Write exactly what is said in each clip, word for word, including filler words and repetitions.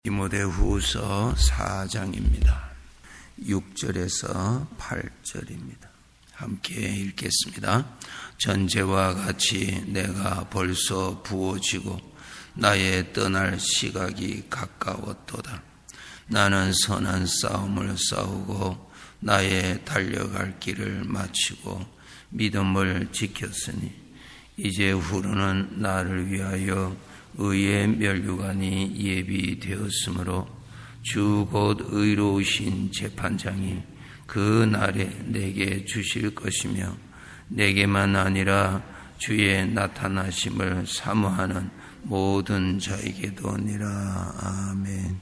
디모데후서 사 장입니다. 육 절에서 팔 절입니다. 함께 읽겠습니다. 전제와 같이 내가 벌써 부어지고 나의 떠날 시각이 가까웠도다. 나는 선한 싸움을 싸우고 나의 달려갈 길을 마치고 믿음을 지켰으니 이제 후로는 나를 위하여 의의 면류관이 예비되었으므로 주 곧 의로우신 재판장이 그 날에 내게 주실 것이며 내게만 아니라 주의 나타나심을 사모하는 모든 자에게도니라. 아멘.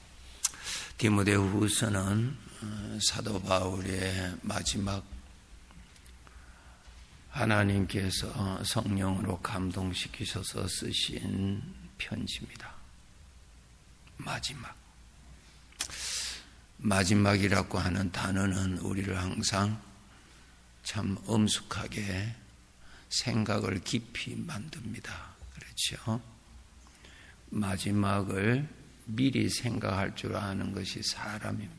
디모데후서는 사도 바울의 마지막 하나님께서 성령으로 감동시키셔서 쓰신 편지입니다. 마지막. 마지막이라고 하는 단어는 우리를 항상 참 엄숙하게 생각을 깊이 만듭니다. 그렇죠? 마지막을 미리 생각할 줄 아는 것이 사람입니다.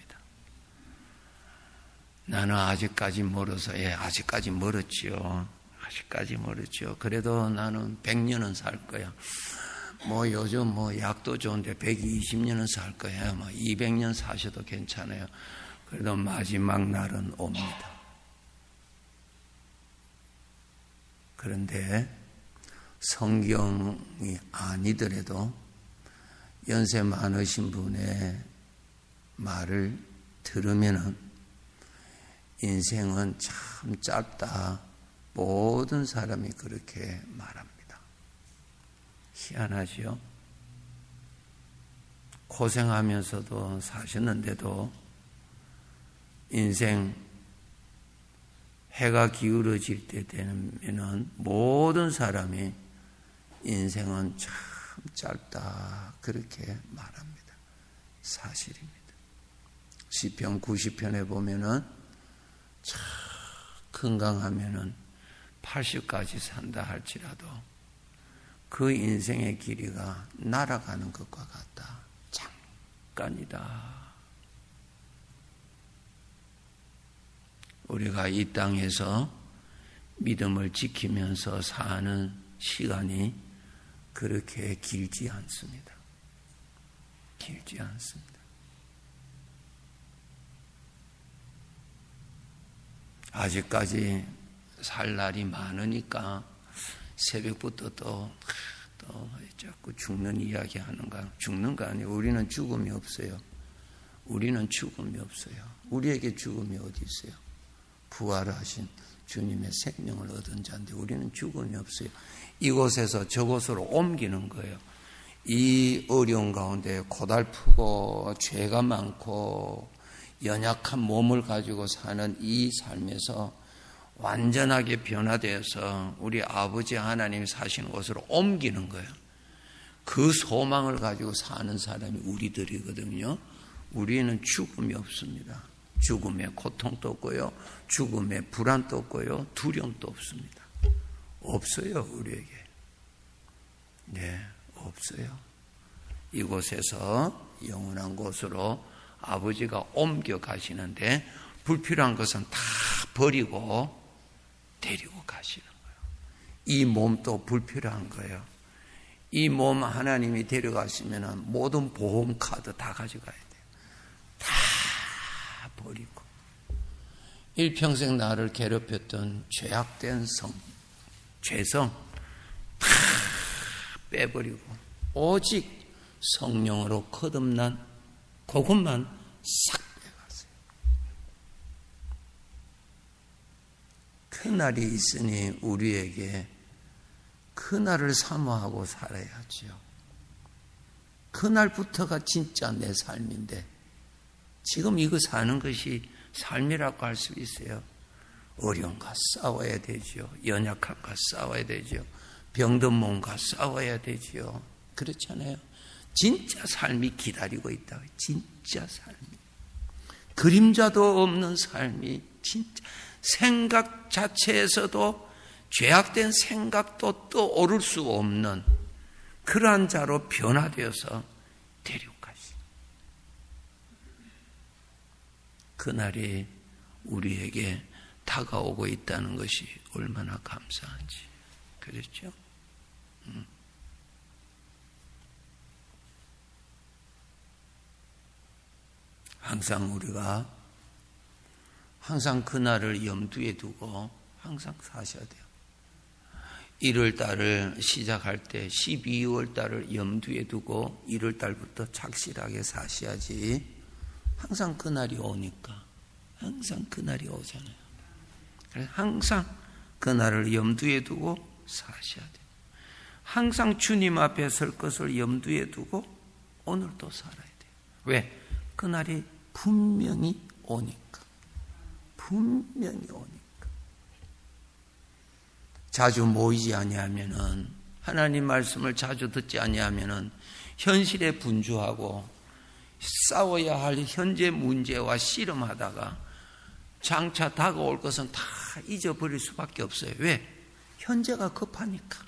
나는 아직까지 멀어서, 예, 아직까지 멀었지요. 아직까지 멀었죠. 그래도 나는 백 년은 살 거야. 뭐 요즘 뭐 약도 좋은데 백이십 년은 살 거야. 뭐 이백 년 사셔도 괜찮아요. 그래도 마지막 날은 옵니다. 그런데 성경이 아니더라도 연세 많으신 분의 말을 들으면은 인생은 참 짧다. 모든 사람이 그렇게 말합니다. 희한하지요? 고생하면서도 사셨는데도 인생 해가 기울어질 때 되면은 모든 사람이 인생은 참 짧다. 그렇게 말합니다. 사실입니다. 시편 구십 편에 보면은 참 건강하면은 팔십까지 산다 할지라도 그 인생의 길이가 날아가는 것과 같다. 잠깐이다. 우리가 이 땅에서 믿음을 지키면서 사는 시간이 그렇게 길지 않습니다. 길지 않습니다. 아직까지 살 날이 많으니까 새벽부터 또, 또 자꾸 죽는 이야기 하는가. 죽는 거 아니에요. 우리는 죽음이 없어요. 우리는 죽음이 없어요. 우리에게 죽음이 어디 있어요? 부활하신 주님의 생명을 얻은 자인데 우리는 죽음이 없어요. 이곳에서 저곳으로 옮기는 거예요. 이 어려운 가운데 고달프고 죄가 많고 연약한 몸을 가지고 사는 이 삶에서 완전하게 변화되어서 우리 아버지 하나님이 사시는 곳으로 옮기는 거예요. 그 소망을 가지고 사는 사람이 우리들이거든요. 우리는 죽음이 없습니다. 죽음의 고통도 없고요. 죽음의 불안도 없고요. 두려움도 없습니다. 없어요, 우리에게. 네, 없어요. 이곳에서 영원한 곳으로 아버지가 옮겨 가시는데 불필요한 것은 다 버리고 데리고 가시는 거예요. 이 몸도 불필요한 거예요. 이 몸 하나님이 데려가시면 모든 보험카드 다 가져가야 돼요. 다 버리고 일평생 나를 괴롭혔던 죄악된 성, 죄성 다 빼버리고 오직 성령으로 거듭난 그것만 싹 빼갔어요. 그 날이 있으니 우리에게 그 날을 사모하고 살아야지요. 그 날부터가 진짜 내 삶인데 지금 이거 사는 것이 삶이라고 할 수 있어요. 어려움과 싸워야 되지요. 연약함과 싸워야 되지요. 병든 몸과 싸워야 되지요. 그렇잖아요. 진짜 삶이 기다리고 있다. 진짜 삶이. 그림자도 없는 삶이 진짜 생각 자체에서도 죄악된 생각도 떠오를 수 없는 그러한 자로 변화되어서 데리고 가시죠. 그날이 우리에게 다가오고 있다는 것이 얼마나 감사한지. 그렇죠? 음. 항상 우리가 항상 그날을 염두에 두고 항상 사셔야 돼요. 일월 달을 시작할 때 십이월 달을 염두에 두고 일월 달부터 착실하게 사셔야지. 항상 그날이 오니까. 항상 그날이 오잖아요. 그래서 항상 그날을 염두에 두고 사셔야 돼요. 항상 주님 앞에 설 것을 염두에 두고 오늘도 살아야 돼요. 왜? 그날이 분명히 오니까. 분명히 오니까. 자주 모이지 아니하면은, 하나님 말씀을 자주 듣지 아니하면은 현실에 분주하고 싸워야 할 현재 문제와 씨름하다가 장차 다가올 것은 다 잊어버릴 수밖에 없어요. 왜? 현재가 급하니까.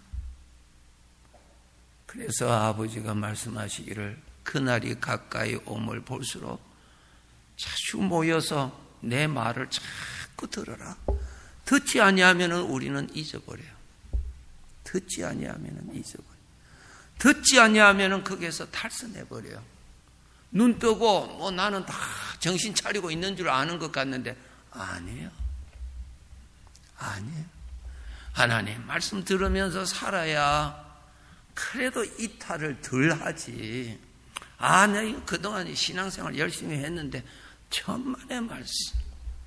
그래서 아버지가 말씀하시기를 그날이 가까이 옴을 볼수록 자주 모여서 내 말을 자꾸 들어라. 듣지 아니하면은 우리는 잊어버려요. 듣지 아니하면은 잊어버려요. 듣지 아니하면은 거기에서 탈선해버려요. 눈 뜨고 뭐 나는 다 정신 차리고 있는 줄 아는 것 같는데 아니에요. 아니에요. 하나님 말씀 들으면서 살아야 그래도 이탈을 덜 하지. 아, 내가 그동안 신앙생활 열심히 했는데 천만의 말씀.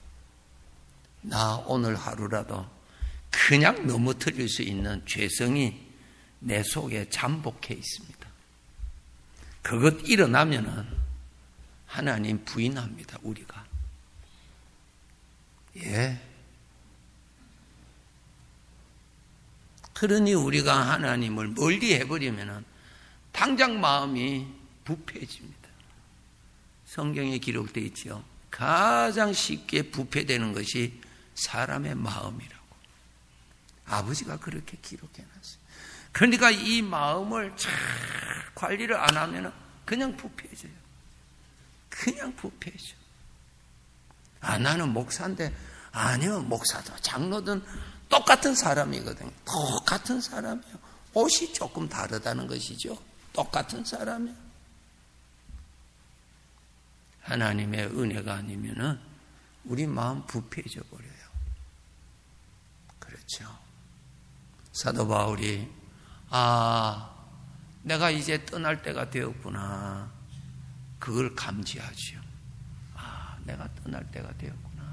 나 오늘 하루라도 그냥 넘어뜨릴 수 있는 죄성이 내 속에 잠복해 있습니다. 그것 일어나면은 하나님 부인합니다, 우리가. 예. 그러니 우리가 하나님을 멀리 해버리면은 당장 마음이 부패해집니다. 성경에 기록되어 있죠. 가장 쉽게 부패되는 것이 사람의 마음이라고. 아버지가 그렇게 기록해놨어요. 그러니까 이 마음을 잘 관리를 안 하면 그냥 부패해져요. 그냥 부패해져. 아, 나는 목사인데, 아니요, 목사도 장로든 똑같은 사람이거든요. 똑같은 사람이에요. 옷이 조금 다르다는 것이죠. 똑같은 사람이에요. 하나님의 은혜가 아니면은 우리 마음 부패해져 버려요. 그렇죠. 사도 바울이 아, 내가 이제 떠날 때가 되었구나. 그걸 감지하죠. 아, 내가 떠날 때가 되었구나.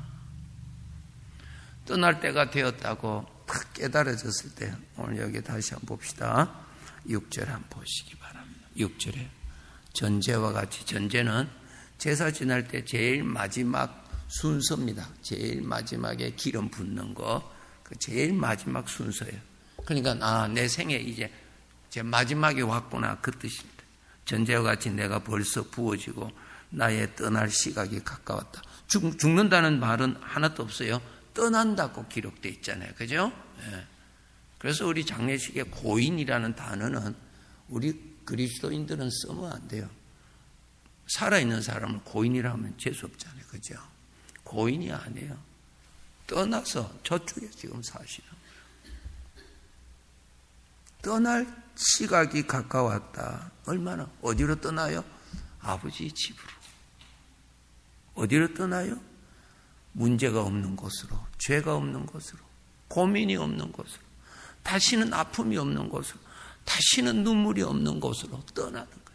떠날 때가 되었다고 딱 깨달아졌을 때 오늘 여기 다시 한번 봅시다. 육 절 한번 보시기 바랍니다. 육 절에 전제와 같이, 전제는 제사 지날 때 제일 마지막 순서입니다. 제일 마지막에 기름 붓는 거, 그 제일 마지막 순서예요. 그러니까 아, 내 생에 이제 제 마지막에 왔구나, 그 뜻입니다. 전제와 같이 내가 벌써 부어지고 나의 떠날 시각이 가까웠다. 죽, 죽는다는 말은 하나도 없어요. 떠난다고 기록되어 있잖아요. 그죠? 예. 그래서 우리 장례식에 고인이라는 단어는 우리 그리스도인들은 쓰면 안 돼요. 살아있는 사람을 고인이라 하면 재수 없잖아요. 그죠? 고인이 아니에요. 떠나서 저쪽에 지금 사시는. 떠날 시각이 가까웠다. 얼마나? 어디로 떠나요? 아버지 집으로. 어디로 떠나요? 문제가 없는 곳으로, 죄가 없는 곳으로, 고민이 없는 곳으로, 다시는 아픔이 없는 곳으로, 다시는 눈물이 없는 곳으로 떠나는 거예요.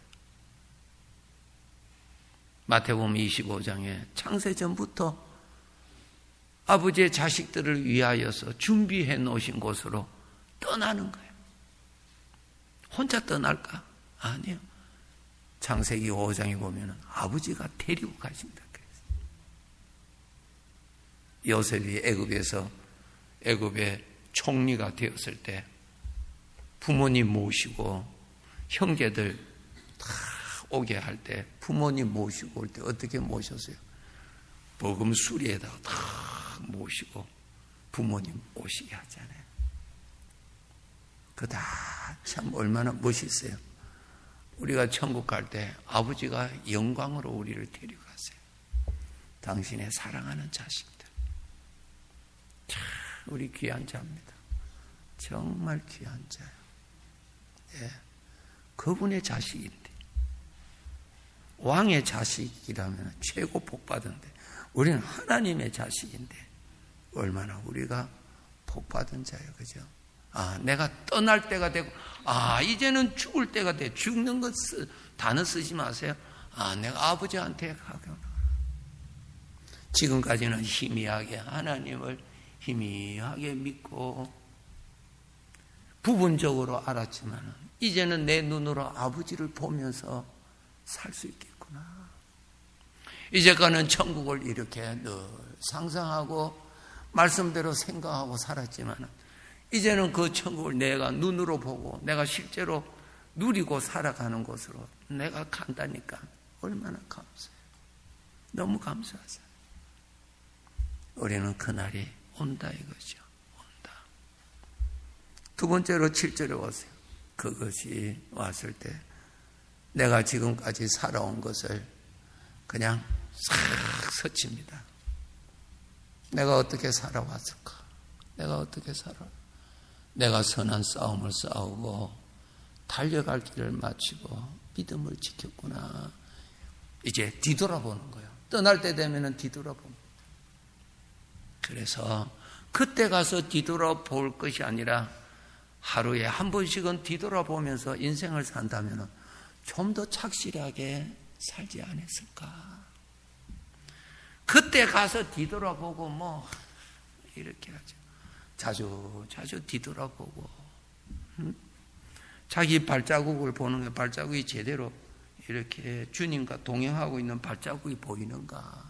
마태복음 이십오 장에 창세전부터 아버지의 자식들을 위하여서 준비해 놓으신 곳으로 떠나는 거예요. 혼자 떠날까? 아니요. 창세기 오 장에 보면 아버지가 데리고 가신다. 요셉이 애굽에서 애굽의 총리가 되었을 때 부모님 모시고 형제들 다 오게 할 때 부모님 모시고 올 때 어떻게 모셨어요? 버금 수리에다가 다 모시고 부모님 오시게 하잖아요. 그다 참 얼마나 멋있어요. 우리가 천국 갈 때 아버지가 영광으로 우리를 데리고 갔어요. 당신의 사랑하는 자식들. 참 우리 귀한 자입니다. 정말 귀한 자예요. 예. 그분의 자식인데, 왕의 자식이라면 최고 복받은데, 우리는 하나님의 자식인데 얼마나 우리가 복받은 자예요. 그죠? 아, 내가 떠날 때가 되고, 아, 이제는 죽을 때가 돼. 죽는 것 쓰, 단어 쓰지 마세요. 아, 내가 아버지한테 가거나. 지금까지는 희미하게 하나님을 희미하게 믿고 부분적으로 알았지만 이제는 내 눈으로 아버지를 보면서 살 수 있겠구나. 이제까지는 천국을 이렇게 늘 상상하고 말씀대로 생각하고 살았지만 이제는 그 천국을 내가 눈으로 보고 내가 실제로 누리고 살아가는 것으로 내가 간다니까 얼마나 감사해요. 너무 감사하죠. 우리는 그날이 온다 이거죠. 온다. 두 번째로 칠 절에 오세요. 그것이 왔을 때 내가 지금까지 살아온 것을 그냥 싹 스칩니다. 내가 어떻게 살아왔을까? 내가 어떻게 살아? 내가 선한 싸움을 싸우고 달려갈 길을 마치고 믿음을 지켰구나. 이제 뒤돌아보는 거예요. 떠날 때 되면은 뒤돌아보는. 그래서 그때 가서 뒤돌아볼 것이 아니라 하루에 한 번씩은 뒤돌아보면서 인생을 산다면 좀 더 착실하게 살지 않았을까. 그때 가서 뒤돌아보고 뭐 이렇게 하죠. 자주 자주 뒤돌아보고 음? 자기 발자국을 보는 게 발자국이 제대로 이렇게 주님과 동행하고 있는 발자국이 보이는가.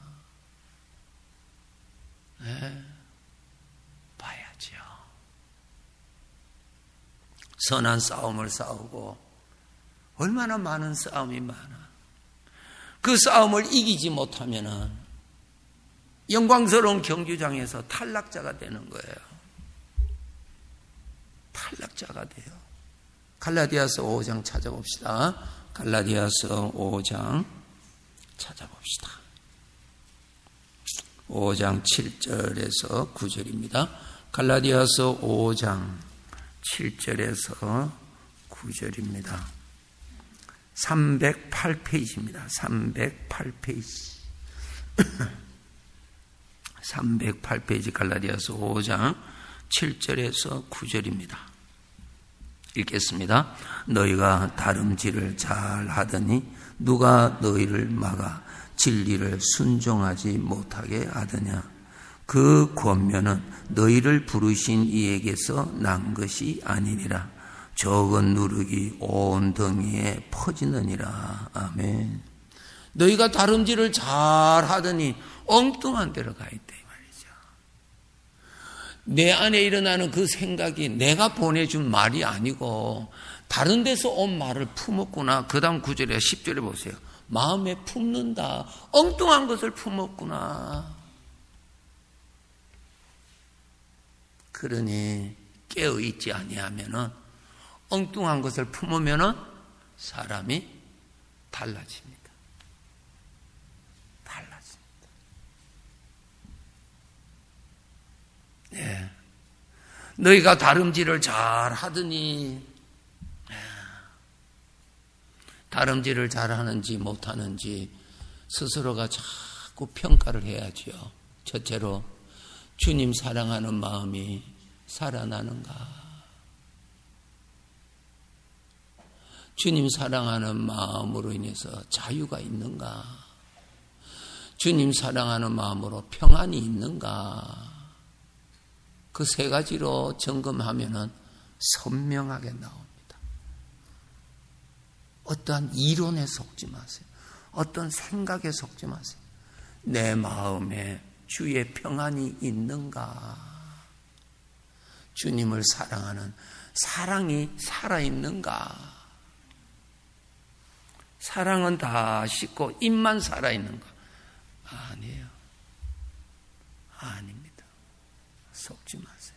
네, 봐야죠. 선한 싸움을 싸우고 얼마나 많은 싸움이 많아. 그 싸움을 이기지 못하면은 영광스러운 경주장에서 탈락자가 되는 거예요. 탈락자가 돼요. 갈라디아서 오 장 찾아봅시다. 갈라디아서 오 장 찾아봅시다. 오 장 칠 절에서 구 절입니다. 갈라디아서 오 장 칠 절에서 구 절입니다. 삼백팔 페이지입니다. 삼백팔 페이지. 삼백팔 페이지 갈라디아서 오 장 칠 절에서 구 절입니다. 읽겠습니다. 너희가 다름질을 잘 하더니 누가 너희를 막아 진리를 순종하지 못하게 하더냐. 그 권면은 너희를 부르신 이에게서 난 것이 아니니라. 적은 누룩이 온 덩이에 퍼지느니라. 아멘. 너희가 다름질을 잘 하더니 엉뚱한 데로 가 있다 이 말이죠. 내 안에 일어나는 그 생각이 내가 보내준 말이 아니고 다른 데서 온 말을 품었구나. 그 다음 구 절에 십 절에 보세요. 마음에 품는다. 엉뚱한 것을 품었구나. 그러니 깨어있지 아니하면은 엉뚱한 것을 품으면은 사람이 달라집니다. 달라집니다. 네. 너희가 다름질을 잘 하더니 다름질을 잘하는지 못하는지 스스로가 자꾸 평가를 해야지요. 첫째로 주님 사랑하는 마음이 살아나는가? 주님 사랑하는 마음으로 인해서 자유가 있는가? 주님 사랑하는 마음으로 평안이 있는가? 그 세 가지로 점검하면은 선명하게 나옵니다. 어떠한 이론에 속지 마세요. 어떤 생각에 속지 마세요. 내 마음에 주의 평안이 있는가? 주님을 사랑하는 사랑이 살아있는가? 사랑은 다 식고 입만 살아있는가? 아니에요. 아닙니다. 속지 마세요.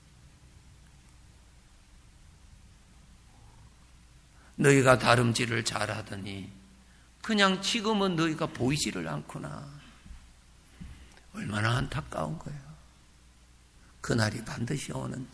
너희가 다름질을 잘하더니 그냥 지금은 너희가 보이지를 않구나. 얼마나 안타까운 거예요. 그날이 반드시 오는데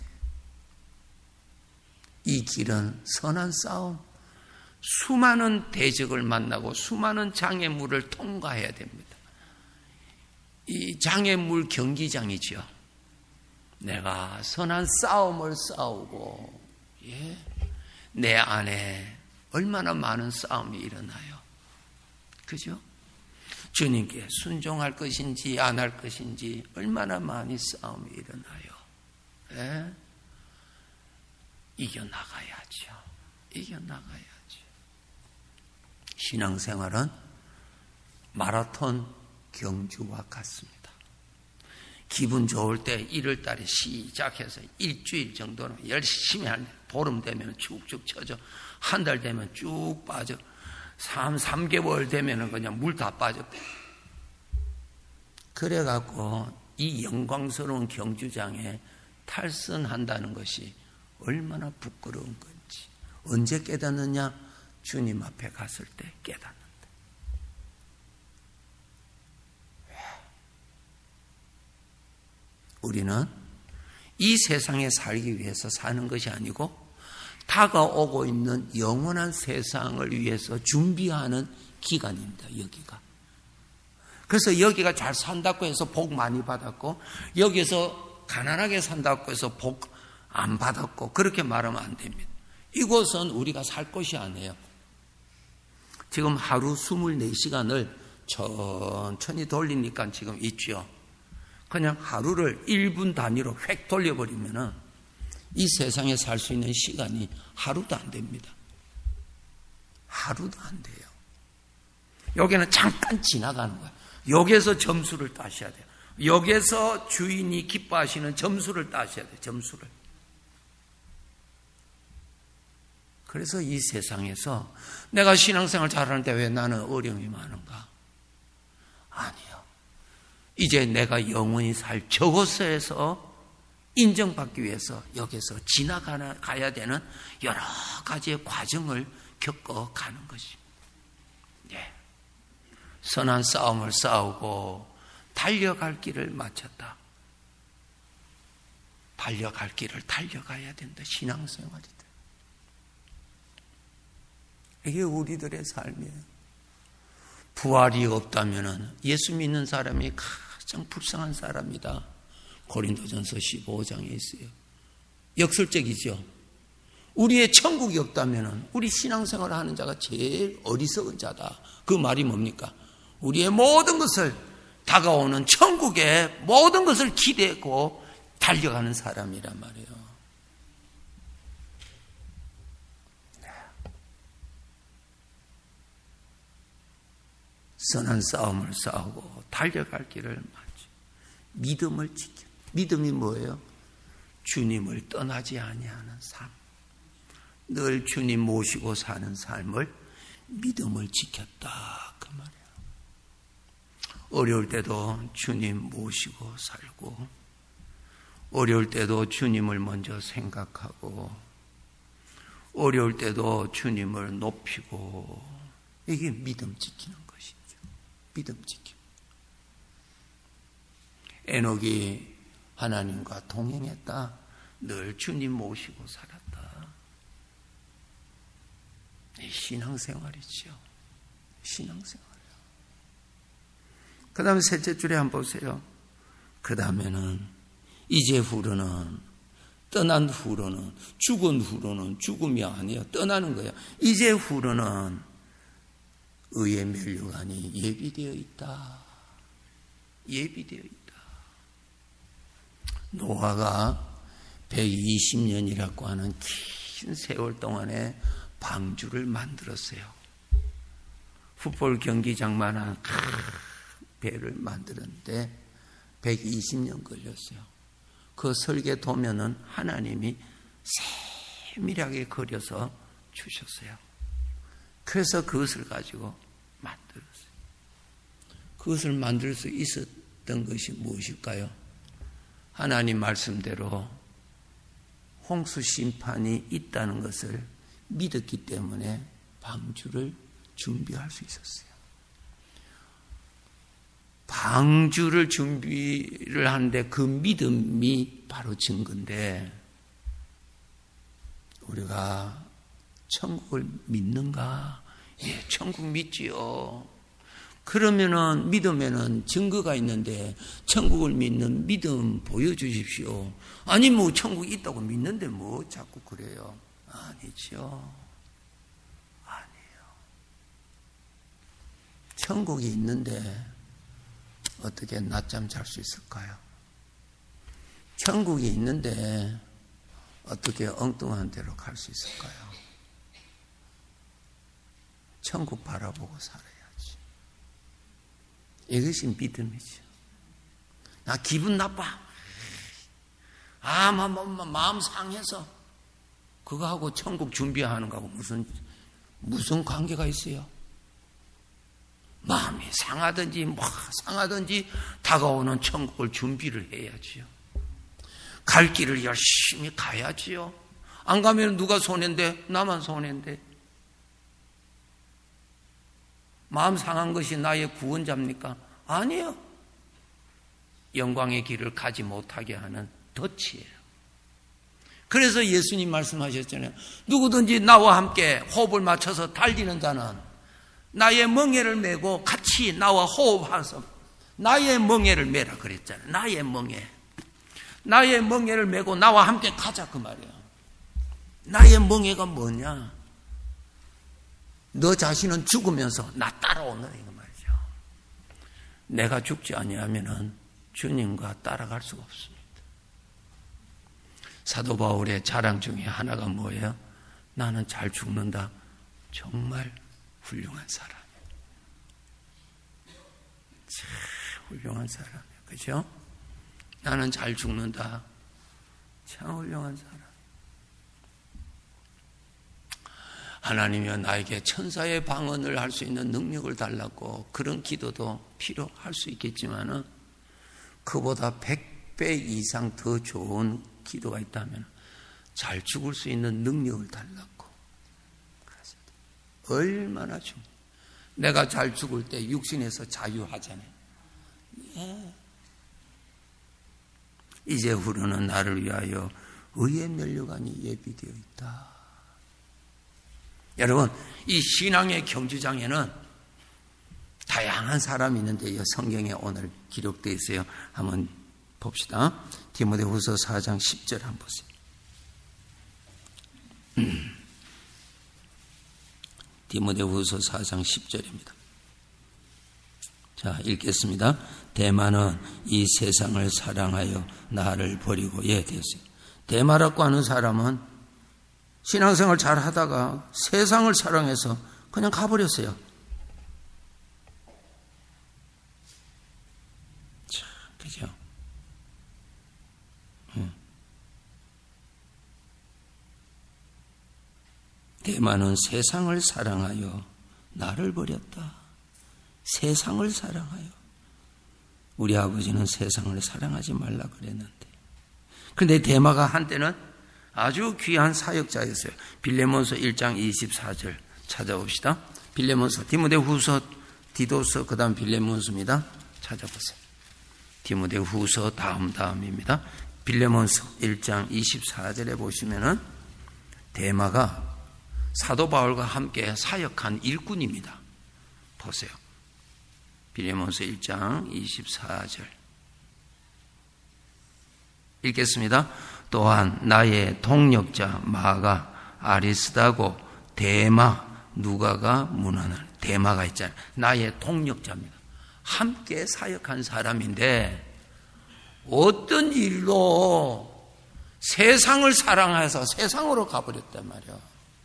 이 길은 선한 싸움, 수많은 대적을 만나고 수많은 장애물을 통과해야 됩니다. 이 장애물 경기장이죠. 내가 선한 싸움을 싸우고, 예, 내 안에 얼마나 많은 싸움이 일어나요. 그죠? 주님께 순종할 것인지 안 할 것인지 얼마나 많이 싸움이 일어나요. 예? 이겨나가야죠. 이겨나가야죠. 신앙생활은 마라톤 경주와 같습니다. 기분 좋을 때 일월 달에 시작해서 일주일 정도는 열심히 한 보름 되면 쭉쭉 쳐져. 한 달 되면 쭉 빠져. 삼, 삼 개월 되면 그냥 물 다 빠졌대. 그래갖고 이 영광스러운 경주장에 탈선한다는 것이 얼마나 부끄러운 건지. 언제 깨닫느냐? 주님 앞에 갔을 때 깨닫는다. 우리는 이 세상에 살기 위해서 사는 것이 아니고 다가오고 있는 영원한 세상을 위해서 준비하는 기간입니다. 여기가. 그래서 여기가 잘 산다고 해서 복 많이 받았고 여기서 가난하게 산다고 해서 복 안 받았고 그렇게 말하면 안 됩니다. 이곳은 우리가 살 곳이 아니에요. 지금 하루 이십사 시간을 천천히 돌리니까 지금 있죠. 그냥 하루를 일 분 단위로 획 돌려버리면은 이 세상에 살 수 있는 시간이 하루도 안 됩니다. 하루도 안 돼요. 여기는 잠깐 지나가는 거예요. 여기에서 점수를 따셔야 돼요. 여기에서 주인이 기뻐하시는 점수를 따셔야 돼요. 점수를. 그래서 이 세상에서 내가 신앙생활 잘하는데 왜 나는 어려움이 많은가? 아니요. 이제 내가 영원히 살 저곳에서 인정받기 위해서 여기서 지나가야 되는 여러 가지의 과정을 겪어가는 것입니다. 예. 선한 싸움을 싸우고 달려갈 길을 마쳤다. 달려갈 길을 달려가야 된다. 신앙생활이다. 이게 우리들의 삶이에요. 부활이 없다면 예수 믿는 사람이 가장 불쌍한 사람이다. 고린도전서 십오 장에 있어요. 역설적이죠. 우리의 천국이 없다면 우리 신앙생활을 하는 자가 제일 어리석은 자다. 그 말이 뭡니까? 우리의 모든 것을 다가오는 천국의 모든 것을 기대고 달려가는 사람이란 말이에요. 선한 싸움을 싸우고 달려갈 길을 맞죠. 믿음을 지켜. 믿음이 뭐예요? 주님을 떠나지 아니하는 삶. 늘 주님 모시고 사는 삶을 믿음을 지켰다. 그 말이에요. 어려울 때도 주님 모시고 살고, 어려울 때도 주님을 먼저 생각하고, 어려울 때도 주님을 높이고, 이게 믿음 지키는 것이죠. 믿음 지키고. 에녹이 하나님과 동행했다. 늘 주님 모시고 살았다. 신앙생활이죠. 신앙생활이요. 그 다음에 셋째 줄에 한번 보세요. 그 다음에는 이제 후로는, 떠난 후로는, 죽은 후로는 죽음이 아니에요. 떠나는 거예요. 이제 후로는 의의 멸류관이 예비되어 있다. 예비되어 있다. 노아가 백이십 년이라고 하는 긴 세월 동안에 방주를 만들었어요. 풋볼 경기장만한 큰 배를 만드는데 백이십 년 걸렸어요. 그 설계 도면은 하나님이 세밀하게 그려서 주셨어요. 그래서 그것을 가지고 만들었어요. 그것을 만들 수 있었던 것이 무엇일까요? 하나님 말씀대로 홍수 심판이 있다는 것을 믿었기 때문에 방주를 준비할 수 있었어요. 방주를 준비를 하는데 그 믿음이 바로 증거인데 우리가 천국을 믿는가? 예, 천국 믿지요. 그러면은 믿으면은 증거가 있는데 천국을 믿는 믿음 보여주십시오. 아니 뭐 천국이 있다고 믿는데 뭐 자꾸 그래요. 아니죠. 아니에요. 천국이 있는데 어떻게 낮잠 잘 수 있을까요? 천국이 있는데 어떻게 엉뚱한 데로 갈 수 있을까요? 천국 바라보고 살아야지. 이것이 믿음이죠. 나 기분 나빠. 아, 마, 마, 마, 마음 상해서 그거하고 천국 준비하는 거하고 무슨 무슨 관계가 있어요? 마음이 상하든지 뭐 상하든지 다가오는 천국을 준비를 해야지요. 갈 길을 열심히 가야지요. 안 가면 누가 손해인데? 나만 손해인데. 마음 상한 것이 나의 구원자입니까? 아니요. 영광의 길을 가지 못하게 하는 덫이에요. 그래서 예수님 말씀하셨잖아요. 누구든지 나와 함께 호흡을 맞춰서 달리는 자는 나의 멍에를 메고 같이 나와 호흡해서 나의 멍에를 메라 그랬잖아요. 나의 멍에. 나의 멍에를 메고 나와 함께 가자 그 말이에요. 나의 멍에가 뭐냐? 너 자신은 죽으면서 나 따라오는 이거 말이죠. 내가 죽지 아니하면은 주님과 따라갈 수가 없습니다. 사도 바울의 자랑 중에 하나가 뭐예요? 나는 잘 죽는다. 정말 훌륭한 사람이에요. 참 훌륭한 사람이에요. 그죠? 나는 잘 죽는다. 참 훌륭한 사람. 하나님이여 나에게 천사의 방언을 할 수 있는 능력을 달라고 그런 기도도 필요할 수 있겠지만은 그보다 백 배 이상 더 좋은 기도가 있다면 잘 죽을 수 있는 능력을 달라고. 얼마나 중 내가 잘 죽을 때 육신에서 자유하잖아요. 예. 이제후로는 나를 위하여 의의 면류관이 예비되어 있다. 여러분, 이 신앙의 경주장에는 다양한 사람이 있는데요. 성경에 오늘 기록되어 있어요. 한번 봅시다. 디모데후서 사 장 십 절 한번 보세요. 디모데후서 사 장 십 절입니다. 자, 읽겠습니다. 대마는 이 세상을 사랑하여 나를 버리고, 예, 됐어요. 대마라고 하는 사람은 신앙생활 잘 하다가 세상을 사랑해서 그냥 가버렸어요. 참, 그죠? 응. 대마는 세상을 사랑하여 나를 버렸다. 세상을 사랑하여. 우리 아버지는 세상을 사랑하지 말라 그랬는데. 그런데 대마가 한때는 아주 귀한 사역자였어요. 빌레몬서 일 장 이십사 절 찾아봅시다. 빌레몬서, 디모데후서, 디도서, 그 다음 빌레몬서입니다. 찾아보세요. 디모데후서 다음 다음입니다. 빌레몬서 일 장 이십사 절에 보시면은 대마가 사도 바울과 함께 사역한 일꾼입니다. 보세요. 빌레몬서 일 장 이십사 절 읽겠습니다. 또한 나의 동력자 마가, 아리스다고, 데마, 누가가 문안을. 데마가 있잖아요. 나의 동력자입니다. 함께 사역한 사람인데 어떤 일로 세상을 사랑해서 세상으로 가버렸단 말이야.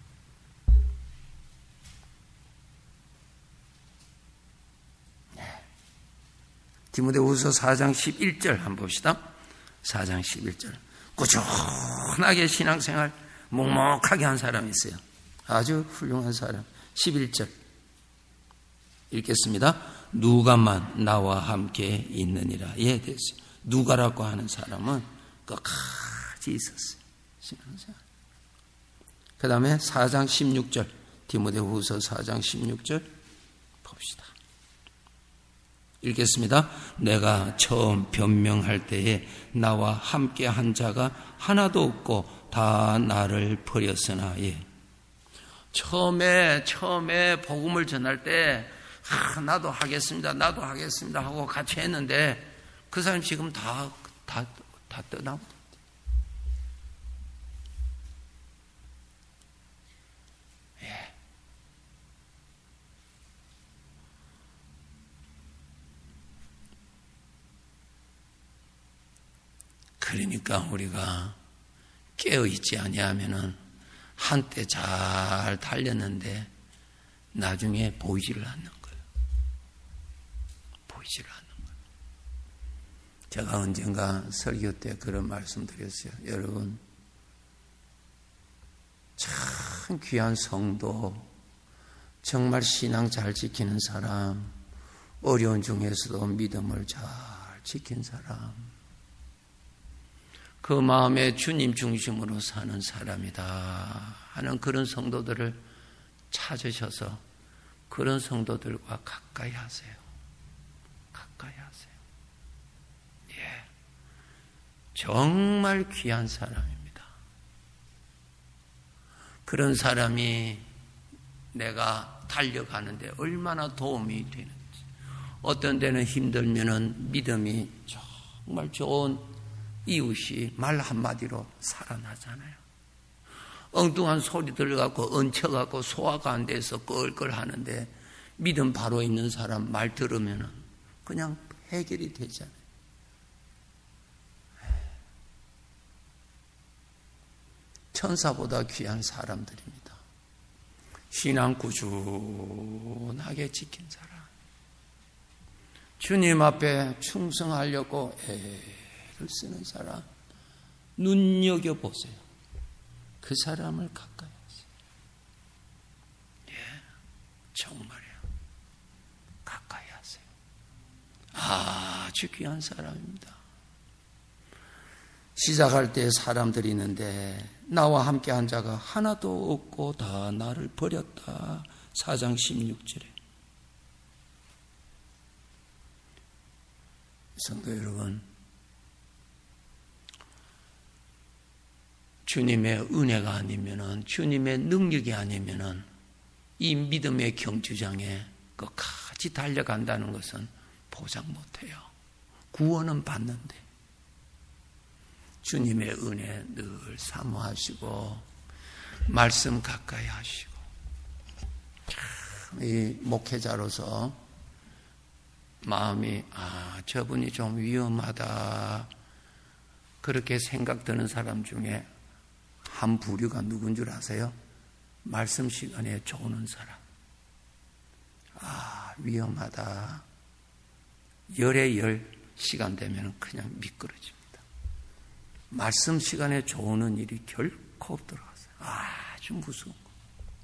네. 디모데후서 사 장 십일 절 한번 봅시다. 사 장 십일 절. 꾸준하게 신앙생활 묵묵하게 한 사람이 있어요. 아주 훌륭한 사람. 십일 절 읽겠습니다. 누가만 나와 함께 있느니라. 예, 됐어요. 누가라고 하는 사람은 끝까지 있었어요. 신앙생활. 그 다음에 사 장 십육 절 디모데후서 사 장 십육 절 봅시다. 읽겠습니다. 내가 처음 변명할 때에 나와 함께 한 자가 하나도 없고 다 나를 버렸으나. 예. 처음에 처음에 복음을 전할 때 아, 나도 하겠습니다. 나도 하겠습니다 하고 같이 했는데 그 사람 지금 다 다 다 떠나고. 예. 그러니까 우리가 깨어 있지 아니하면은 한때 잘 달렸는데 나중에 보이지를 않는 거예요. 보이지를 않는 거예요. 제가 언젠가 설교 때 그런 말씀 드렸어요. 여러분, 참 귀한 성도, 정말 신앙 잘 지키는 사람, 어려운 중에서도 믿음을 잘 지킨 사람, 그 마음에 주님 중심으로 사는 사람이다 하는 그런 성도들을 찾으셔서 그런 성도들과 가까이 하세요. 가까이 하세요. 예, 정말 귀한 사람입니다. 그런 사람이 내가 달려가는데 얼마나 도움이 되는지. 어떤 데는 힘들면은 믿음이 정말 좋은 이웃이 말 한마디로 살아나잖아요. 엉뚱한 소리 들어갖고 얹혀갖고 소화가 안 돼서 껄껄 하는데 믿음 바로 있는 사람 말 들으면 그냥 해결이 되잖아요. 천사보다 귀한 사람들입니다. 신앙 꾸준하게 지킨 사람, 주님 앞에 충성하려고 애를 쓰는 사람, 눈여겨보세요. 그 사람을 가까이 하세요. 예, 정말이에요. 가까이 하세요. 아주 귀한 사람입니다. 시작할 때 사람들이 있는데 나와 함께 한 자가 하나도 없고 다 나를 버렸다. 사 장 십육 절에. 성도 여러분, 주님의 은혜가 아니면은, 주님의 능력이 아니면은 이 믿음의 경주장에 끝까지 달려간다는 것은 보장 못해요. 구원은 받는데 주님의 은혜 늘 사모하시고 말씀 가까이 하시고. 참, 이 목회자로서 마음이 아 저분이 좀 위험하다 그렇게 생각드는 사람 중에 한 부류가 누군 줄 아세요? 말씀 시간에 조는 사람. 아 위험하다. 열에 열 시간 되면 그냥 미끄러집니다. 말씀 시간에 조는 일이 결코 없더라고요. 아주 무서운 거.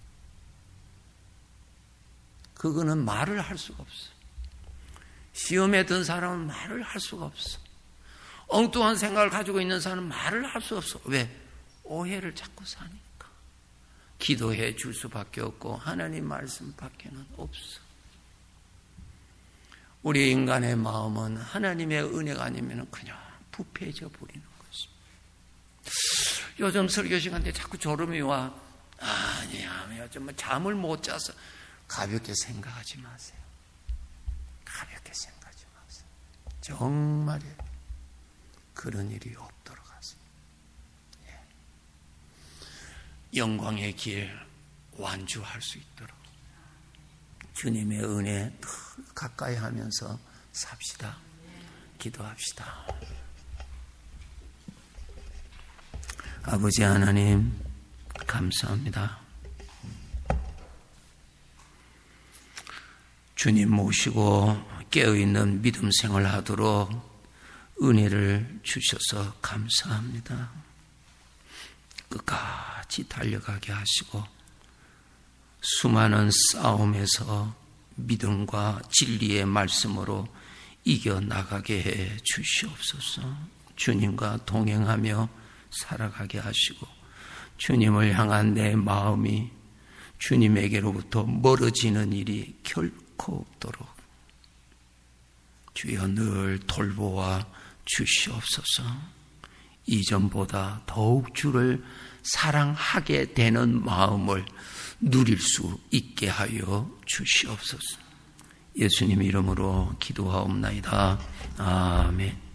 그거는 말을 할 수가 없어. 시험에 든 사람은 말을 할 수가 없어. 엉뚱한 생각을 가지고 있는 사람은 말을 할 수 없어. 왜? 오해를 자꾸 사니까. 기도해 줄 수밖에 없고 하나님 말씀 밖에는 없어. 우리 인간의 마음은 하나님의 은혜가 아니면 그냥 부패해져 버리는 것입니다. 요즘 설교 시간 때 자꾸 졸음이 와. 아니야, 요즘 잠을 못 자서. 가볍게 생각하지 마세요. 가볍게 생각하지 마세요. 정말이에요. 그런 일이 없도록 하세요. 예. 영광의 길 완주할 수 있도록 주님의 은혜 늘 가까이 하면서 삽시다. 기도합시다. 아버지 하나님 감사합니다. 주님 모시고 깨어있는 믿음 생활하도록 은혜를 주셔서 감사합니다. 끝까지 달려가게 하시고 수많은 싸움에서 믿음과 진리의 말씀으로 이겨나가게 해 주시옵소서. 주님과 동행하며 살아가게 하시고 주님을 향한 내 마음이 주님에게로부터 멀어지는 일이 결코 없도록 주여 늘 돌보아 주시옵소서. 이전보다 더욱 주를 사랑하게 되는 마음을 누릴 수 있게 하여 주시옵소서. 예수님 이름으로 기도하옵나이다. 아멘.